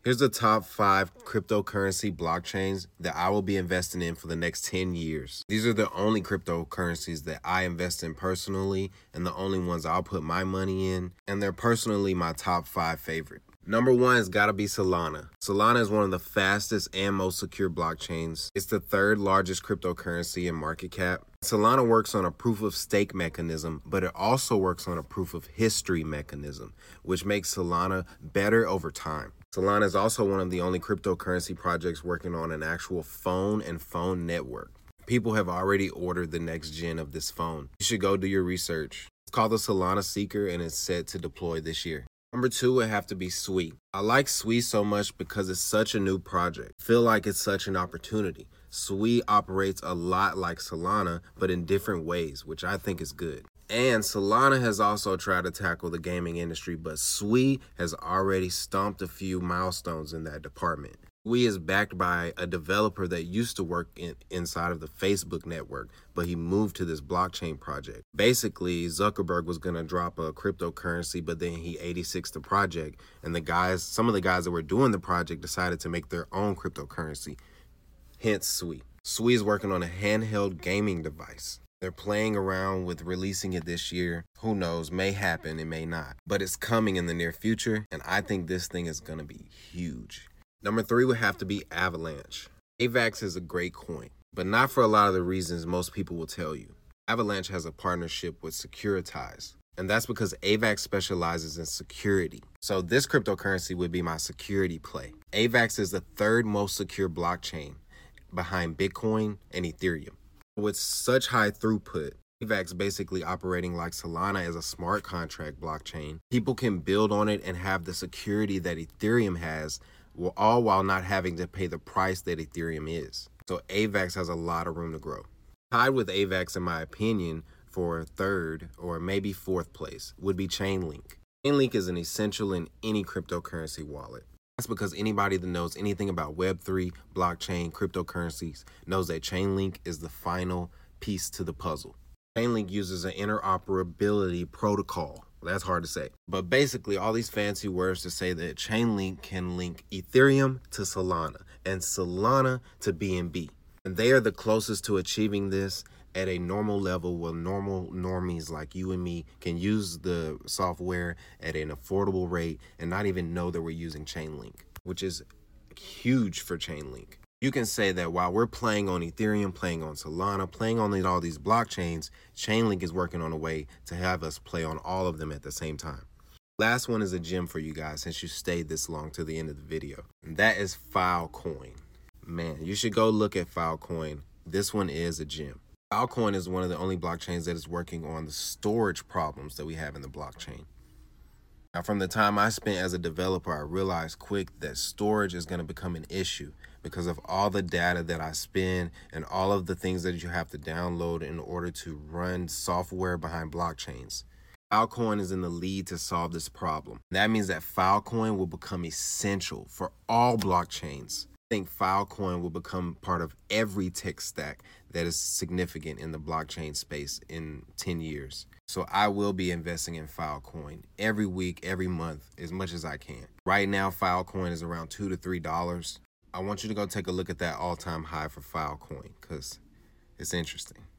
Here's the top 5 cryptocurrency blockchains that I will be investing in for the next 10 years. These are the only cryptocurrencies that I invest in personally and the only ones I'll put my money in, and they're personally my top 5 favorite. Number 1 has got to be Solana. Solana is one of the fastest and most secure blockchains. It's the 3rd largest cryptocurrency in market cap. Solana works on a proof of stake mechanism, but it also works on a proof of history mechanism, which makes Solana better over time. Solana is also one of the only cryptocurrency projects working on an actual phone and phone network. People have already ordered the next gen of this phone. You should go do your research. It's called the Solana Seeker and it's set to deploy this year. Number 2 would have to be Sui. I like Sui so much because it's such a new project. I feel like it's such an opportunity. Sui operates a lot like Solana, but in different ways, which I think is good. And Solana has also tried to tackle the gaming industry, but Sui has already stomped a few milestones in that department. Sui is backed by a developer that used to work inside of the Facebook network, but he moved to this blockchain project. Basically, Zuckerberg was going to drop a cryptocurrency, but then he 86'd the project, and some of the guys that were doing the project decided to make their own cryptocurrency, hence Sui. Sui is working on a handheld gaming device. They're playing around with releasing it this year. Who knows, may happen, it may not. But it's coming in the near future, and I think this thing is going to be huge. Number 3 would have to be Avalanche. AVAX is a great coin, but not for a lot of the reasons most people will tell you. Avalanche has a partnership with Securitize, and that's because AVAX specializes in security. So this cryptocurrency would be my security play. AVAX is the 3rd most secure blockchain behind Bitcoin and Ethereum. With such high throughput, AVAX basically operating like Solana as a smart contract blockchain, people can build on it and have the security that Ethereum has, all while not having to pay the price that Ethereum is. So AVAX has a lot of room to grow. Tied with AVAX, in my opinion, for 3rd or maybe 4th place would be Chainlink. Chainlink is an essential in any cryptocurrency wallet. That's because anybody that knows anything about Web3, blockchain, cryptocurrencies knows that Chainlink is the final piece to the puzzle. Chainlink uses an interoperability protocol. That's hard to say. But basically, all these fancy words to say that Chainlink can link Ethereum to Solana and Solana to BNB. And they are the closest to achieving this at a normal level where normal normies like you and me can use the software at an affordable rate and not even know that we're using Chainlink, which is huge for Chainlink. You can say that while we're playing on Ethereum, playing on Solana, playing on all these blockchains, Chainlink is working on a way to have us play on all of them at the same time. Last one is a gem for you guys since you stayed this long to the end of the video, and that is Filecoin. Man, you should go look at Filecoin. This one is a gem. Filecoin is one of the only blockchains that is working on the storage problems that we have in the blockchain. Now, from the time I spent as a developer, I realized quick that storage is going to become an issue because of all the data that I spend and all of the things that you have to download in order to run software behind blockchains. Filecoin is in the lead to solve this problem. That means that Filecoin will become essential for all blockchains. I think Filecoin will become part of every tech stack that is significant in the blockchain space in 10 years. So I will be investing in Filecoin every week, every month, as much as I can. Right now, Filecoin is around $2 to $3. I want you to go take a look at that all-time high for Filecoin because it's interesting.